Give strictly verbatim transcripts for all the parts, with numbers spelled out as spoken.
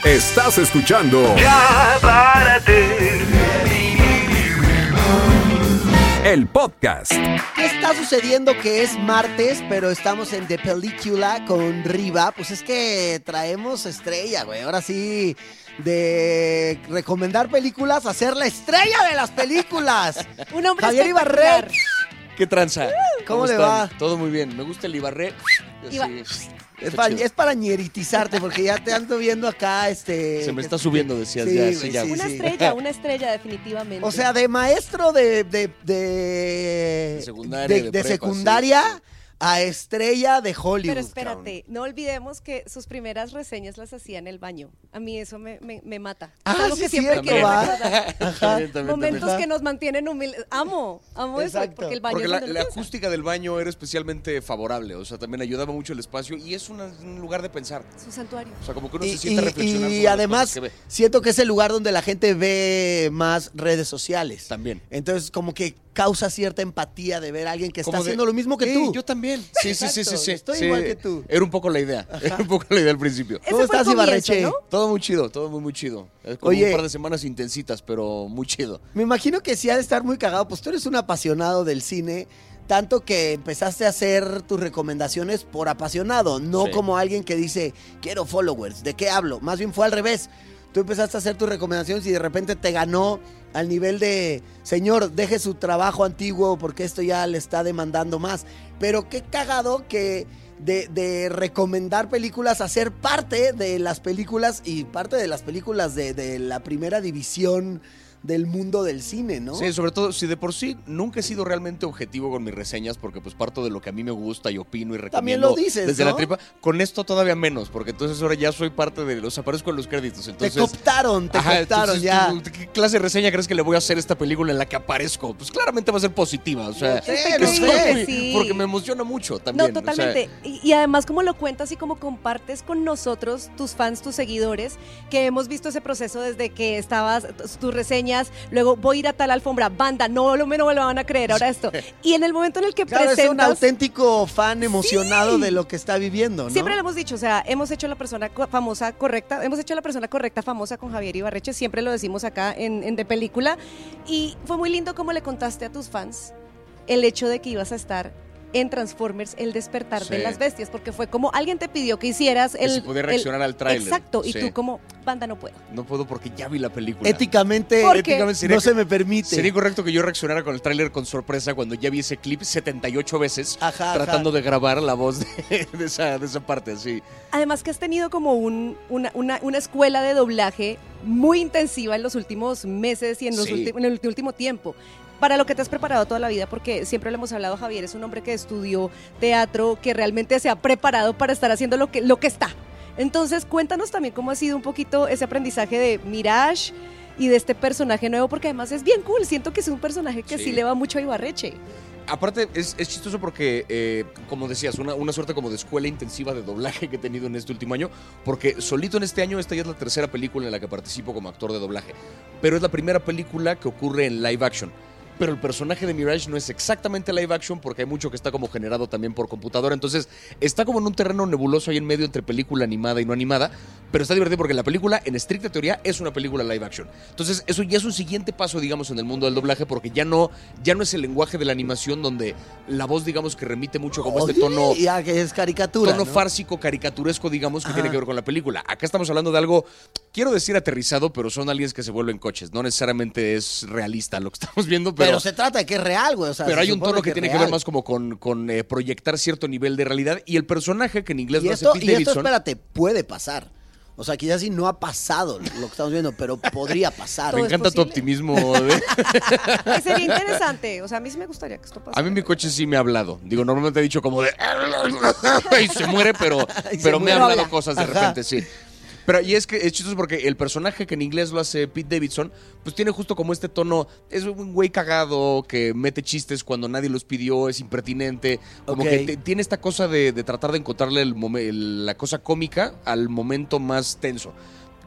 Estás escuchando Ya párate. el podcast. ¿Qué está sucediendo que es martes, pero estamos en The Película con Riva? Pues es que traemos estrella, güey. Ahora sí, de recomendar películas a ser la estrella de las películas. Un hombre Javier espectacular. Ibarret. ¿Qué tranza? ¿Cómo le están? va? Todo muy bien. Me gusta el Ibarret. Iba- Sí, Es está para, chido. es para ñeritizarte, porque ya te ando viendo acá, este... Se me está subiendo, decías, Sí, ya, güey, sí, ya. sí, Una sí. estrella, una estrella definitivamente. O sea, de maestro de... De, de, De secundaria, de- de de prepa, secundaria sí, sí. a estrella de Hollywood. Pero espérate, cabrón. no olvidemos que sus primeras reseñas las hacía en el baño. A mí eso me, me, me mata. Ah, Es algo sí, que siempre cierto, quiero va. recordar. Ajá. También, también, Momentos también. que nos mantienen humildes. Amo, amo eso, Exacto. porque el baño Porque es la, donde la uno piensa. acústica del baño era especialmente favorable, o sea, también ayudaba mucho el espacio y es una- un lugar de pensar. Su santuario. O sea, como que uno Y, se siente a y- reflexionar y sobre las además cosas que ve. siento que es el lugar donde la gente ve más redes sociales. También. Entonces como que causa cierta empatía de ver a alguien que está Como de, haciendo lo mismo que "Ey, tú. Yo también. Sí, sí, sí, sí, Exacto, sí. estoy Sí, igual que tú. Era un poco la idea. Era un poco la idea al principio. Ese ¿Cómo fue el estás, comienzo, Ibarreche? ¿no? Todo muy chido, todo muy, muy chido. Es como Oye. un par de semanas intensitas, pero muy chido. Me imagino que sí ha de estar muy cagado, pues tú eres un apasionado del cine, tanto que empezaste a hacer tus recomendaciones por apasionado, no Sí. como alguien que dice, quiero followers, ¿de qué hablo? Más bien fue al revés. Tú empezaste a hacer tus recomendaciones y de repente te ganó al nivel de, señor, deje su trabajo antiguo porque esto ya le está demandando más. Pero qué cagado que de, de recomendar películas a ser parte de las películas y parte de las películas de, de la primera división del mundo del cine, ¿no? Sí, sobre todo, si de por sí nunca he sido realmente objetivo con mis reseñas, porque pues parto de lo que a mí me gusta y opino y recomiendo. También lo dices, desde ¿no? la tripa. Con esto todavía menos, porque entonces ahora ya soy parte de los aparezco en los créditos. Te Entonces, cooptaron, te Ajá, cooptaron entonces, ya. ¿tú- ¿qué clase de reseña crees que le voy a hacer a esta película en la que aparezco? Pues claramente va a ser positiva, o sea, Lo sé, Estoy lo creyendo sé. que sí. porque me emociona mucho también. No, o sea, totalmente. y, y además como lo cuentas y como compartes con nosotros, tus fans, tus seguidores, que hemos visto ese proceso desde que estabas, t- tus reseñas, luego voy a ir a tal alfombra, banda, no, lo menos me lo van a creer, ahora esto. Y en el momento en el que Claro, es un presentas... auténtico fan emocionado Sí. de lo que está viviendo, ¿no? Siempre lo hemos dicho, o sea, hemos hecho la persona co- famosa correcta, hemos hecho la persona correcta famosa con Javier Ibarreche, siempre lo decimos acá en, en De Película, y fue muy lindo como le contaste a tus fans el hecho de que ibas a estar en Transformers, el despertar de Sí. las bestias, porque fue como alguien te pidió que hicieras Que el... si podía el- reaccionar al tráiler. Exacto, y Sí. tú como, banda, no puedo. No puedo porque ya vi la película. Éticamente, ¿Por qué? éticamente no se me permite. Sería incorrecto que yo reaccionara con el tráiler con sorpresa cuando ya vi ese clip setenta y ocho veces Ajá, tratando ajá. de grabar la voz de, de esa, de esa parte, sí. Además que has tenido como un, una, una, una escuela de doblaje muy intensiva en los últimos meses y en, los Sí. ulti- en el último tiempo. Para lo que te has preparado toda la vida, porque siempre lo hemos hablado, Javier es un hombre que estudió teatro, que realmente se ha preparado para estar haciendo lo que, lo que está. Entonces, cuéntanos también cómo ha sido un poquito ese aprendizaje de Mirage y de este personaje nuevo, porque además es bien cool. Siento que es un personaje que sí, Sí. le va mucho a Ibarreche. Aparte, es, es chistoso porque, eh, como decías, una, una suerte como de escuela intensiva de doblaje que he tenido en este último año, porque solito en este año, esta ya es la tercera película en la que participo como actor de doblaje, pero es la primera película que ocurre en live action. Pero el personaje de Mirage no es exactamente live action porque hay mucho que está como generado también por computadora. Entonces está como en un terreno nebuloso ahí en medio entre película animada y no animada. Pero está divertido porque la película, en estricta teoría, es una película live action. Entonces eso ya es un siguiente paso, digamos, en el mundo del doblaje porque ya no, ya no es el lenguaje de la animación donde la voz, digamos, que remite mucho como este Oye, tono... ya que es caricatura, tono ¿no? fársico, caricaturesco, digamos, que Ajá. tiene que ver con la película. Acá estamos hablando de algo, quiero decir aterrizado, pero son aliens que se vuelven coches. No necesariamente es realista lo que estamos viendo, Pero, pero... se trata de que es real, güey. O sea, Pero se hay un supone tono que, tiene es que ver real. más como con, con eh, proyectar cierto nivel de realidad. Y el personaje, que en inglés Y lo esto, hace Pete y esto, Davidson. espérate, puede pasar. O sea, quizás sí no ha pasado lo que estamos viendo, pero podría pasar. Me Todo es encanta tu posible. optimismo. de- Que sería interesante. O sea, a mí sí me gustaría que esto pasara. A mí mi coche sí me ha hablado. Digo, normalmente he dicho como de... y se muere, pero, Y se pero me muere. ha hablado Habla. cosas de Ajá. repente, sí. Pero y es que es chistoso porque el personaje que en inglés lo hace Pete Davidson, pues tiene justo como este tono, es un güey cagado que mete chistes cuando nadie los pidió, es impertinente, como Ok. que te- tiene esta cosa de, de tratar de encontrarle el momen- el- la cosa cómica al momento más tenso.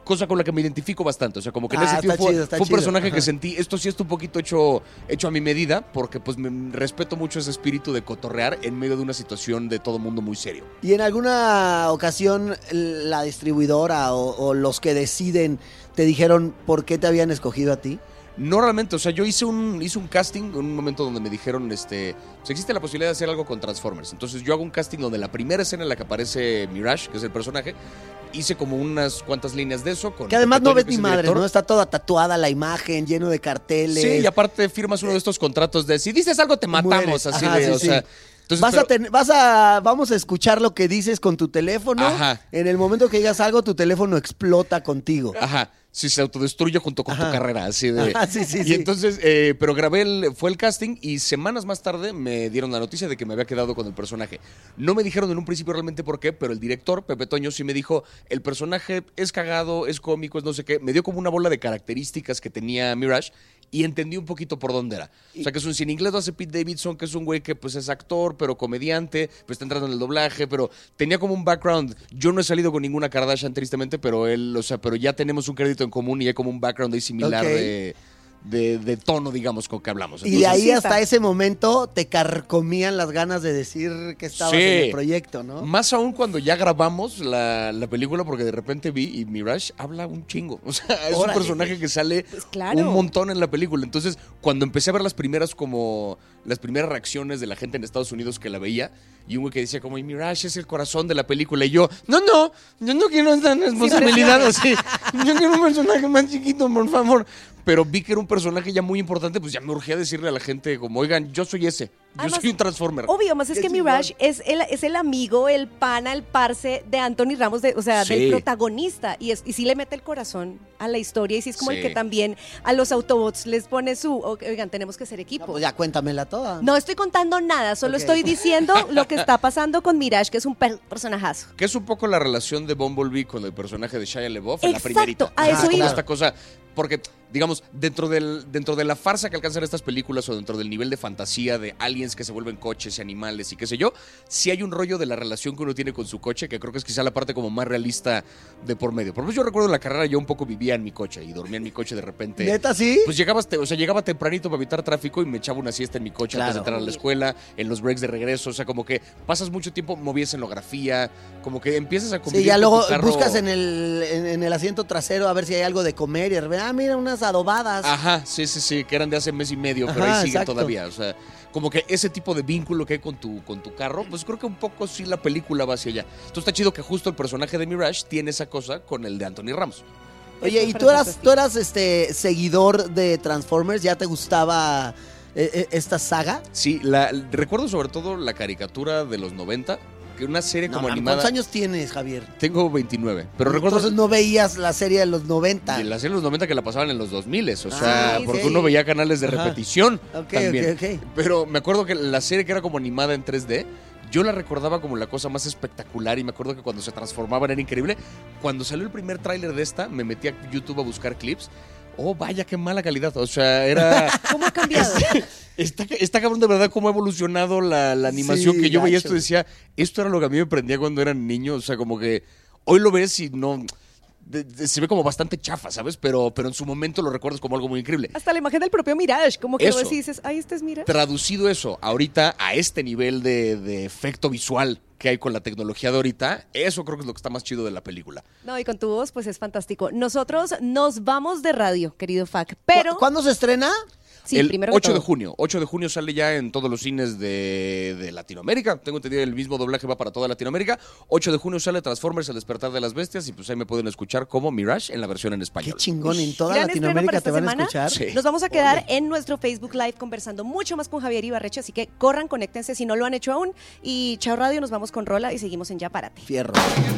cosa con la que me identifico bastante. O sea, como que en Ah, ese está tiempo fue, chido, está fue un chido. personaje Ajá. que sentí, esto sí está un poquito hecho, hecho a mi medida, porque pues me respeto mucho ese espíritu de cotorrear en medio de una situación de todo mundo muy serio. ¿Y en alguna ocasión la distribuidora o, o los que deciden te dijeron por qué te habían escogido a ti? No realmente, o sea, yo hice un, hice un casting en un momento donde me dijeron, este, pues existe la posibilidad de hacer algo con Transformers. Entonces yo hago un casting donde la primera escena en la que aparece Mirage, que es el personaje, hice como unas cuantas líneas de eso. Con Que además Pepe no Toño, ves que ni es el madre, director. ¿no? Está toda tatuada la imagen, lleno de carteles. Sí, y aparte firmas uno de estos contratos de si dices algo te matamos, Mueres. así Ajá, de, sí, o sí. sea. Entonces, vas, pero- a ten- vas a vamos a escuchar lo que dices con tu teléfono. Ajá. En el momento que digas algo, tu teléfono explota contigo. Ajá, sí, se autodestruye junto con Ajá. tu carrera, así de... Ajá, sí, sí, y sí. entonces, eh, pero grabé, el, fue el casting y semanas más tarde me dieron la noticia de que me había quedado con el personaje. No me dijeron en un principio realmente por qué, pero el director, Pepe Toño, sí me dijo, el personaje es cagado, es cómico, es no sé qué. Me dio como una bola de características que tenía Mirage y entendí un poquito por dónde era. O sea, que es un, si en inglés lo hace Pete Davidson, que es un güey que pues es actor, pero comediante, pues está entrando en el doblaje, pero tenía como un background. Yo no he salido con ninguna Kardashian, tristemente, pero él, o sea, pero ya tenemos un crédito en común y hay como un background ahí similar Ok. de, de, de tono, digamos, con que hablamos. Y de Entonces, ahí sí hasta está. ese momento te carcomían las ganas de decir que estabas Sí. en el proyecto, ¿no? Más aún cuando ya grabamos la, la película, porque de repente vi y Mirage habla un chingo. O sea, es Órale. un personaje que sale Pues claro. un montón en la película. Entonces, cuando empecé a ver las primeras como las primeras reacciones de la gente en Estados Unidos que la veía, y un güey que decía como, y Mirage es el corazón de la película. Y yo, no, no, yo no quiero esta responsabilidad así. Yo quiero un personaje más chiquito, por favor. Pero vi que era un personaje ya muy importante, pues ya me urgía decirle a la gente como, oigan, yo soy ese. Yo Además, soy un Transformer. Obvio, más es Qué que chingón. Mirage es el, es el amigo, el pana, el parce de Anthony Ramos, de, o sea, Sí. del protagonista. Y, es, y sí le mete el corazón a la historia. Y sí es como Sí. el que también a los Autobots les pone su, oigan, tenemos que ser No, equipo. pues ya cuéntamela toda. No estoy contando nada, solo Ok. estoy diciendo lo que está pasando con Mirage, que es un per- personajazo. Que es un poco la relación de Bumblebee con el personaje de Shia LaBeouf en la Exacto, primerita. a Ajá, eso como iba. esta cosa, porque, digamos, dentro, del, dentro de la farsa que alcanzan estas películas o dentro del nivel de fantasía de aliens que se vuelven coches y animales y qué sé yo, sí hay un rollo de la relación que uno tiene con su coche, que creo que es quizá la parte como más realista de por medio. Por ejemplo, yo recuerdo en la carrera yo un poco vivía en mi coche y dormía en mi coche de repente. ¿Neta sí? Pues llegabas, te- o sea, llegaba tempranito para evitar tráfico y me echaba una siesta en mi coche antes de Claro. entrar a la escuela, en los breaks de regreso, o sea, como que pasas mucho tiempo, movías escenografía, como que empiezas a Sí, convivir ya con luego tu carro. buscas en el, en, en el asiento trasero a ver si hay algo de comer y de repente, ah, mira, unas adobadas. Ajá, sí, sí, sí, que eran de hace mes y medio, pero Ajá, ahí siguen exacto. todavía, o sea, como que ese tipo de vínculo que hay con tu, con tu carro, pues creo que un poco sí la película va hacia allá. Entonces está chido que justo el personaje de Mirage tiene esa cosa con el de Anthony Ramos. Oye, Eso ¿y me tú parece eras, fantástico. tú eras este seguidor de Transformers? ¿Ya te gustaba eh, eh, esta saga? Sí, la, recuerdo sobre todo la caricatura de los noventa, que una serie No, como mames, animada. ¿cuántos años tienes, Javier? Tengo veintinueve, pero recuerdo Entonces no veías la serie de los noventa. de la serie de los noventa que la pasaban en los dos mil, o sea, Ah, sí, porque sí. uno veía canales de Ajá. repetición Ok, también. ok, ok. Pero me acuerdo que la serie que era como animada en tres D, yo la recordaba como la cosa más espectacular y me acuerdo que cuando se transformaban era increíble. Cuando salió el primer tráiler de esta, me metí a YouTube a buscar clips. Oh, vaya, qué mala calidad. O sea, era... ¿Cómo ha cambiado? Está, está cabrón de verdad cómo ha evolucionado la, la animación, Sí, que yo veía gacho. esto y decía, esto era lo que a mí me prendía cuando era niño. O sea, como que hoy lo ves y no... de- de- se ve como bastante chafa, ¿sabes? Pero, pero en su momento lo recuerdas como algo muy increíble. Hasta la imagen del propio Mirage, como que lo Eso. ves y dices, ay, este es Mirage. Traducido eso ahorita a este nivel de, de efecto visual que hay con la tecnología de ahorita, eso creo que es lo que está más chido de la película. No, y con tu voz, pues es fantástico. Nosotros nos vamos de radio, querido Fac, pero... ¿Cu- ¿Cuándo se estrena? Sí, el primero que ocho de todo. junio. ocho de junio sale ya en todos los cines de, de Latinoamérica. Tengo entendido que el mismo doblaje va para toda Latinoamérica. ocho de junio sale Transformers, El Despertar de las Bestias. Y pues ahí me pueden escuchar como Mirage en la versión en Qué español. chingón, en toda Gran estreno para Latinoamérica esta te van a semana. escuchar. Sí. Nos vamos a quedar en nuestro Facebook Live conversando mucho más con Javier Ibarreche, así que corran, conéctense si no lo han hecho aún. Y chao radio, nos vamos con Rola y seguimos en Ya Párate. Fierro.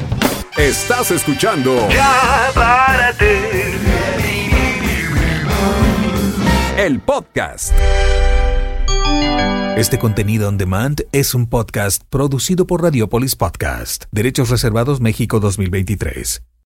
Estás escuchando Ya párate. el podcast. Este contenido on demand es un podcast producido por Radiopolis Podcast. Derechos reservados México dos mil veintitrés.